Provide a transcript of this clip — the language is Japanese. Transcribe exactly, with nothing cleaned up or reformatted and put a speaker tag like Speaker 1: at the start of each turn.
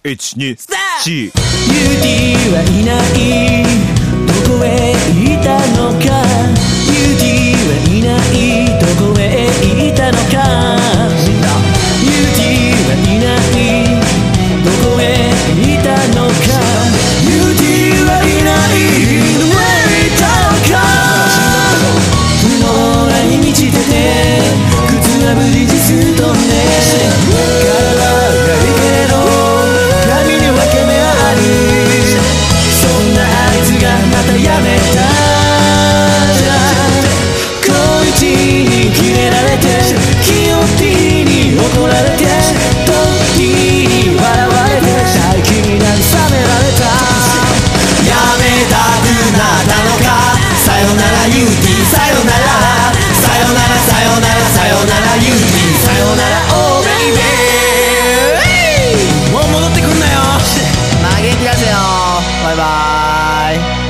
Speaker 1: いちにさん
Speaker 2: ユーティーはいないどこへ行ったのかユーティーはいないどこへ行ったのかユーティーはいないどこへ行ったのかユーティーはいないどこへ行ったのか不能なに満ちてて靴は無事実とねやめた小一に決められて気をティに怒られて時に笑われて最近に慰められたやめたくなったのかさよならユーティーさよならさよならさよならさよならユーティーさよならオーベイベーもう戻ってくんなよまあ元気出せよバイバーイ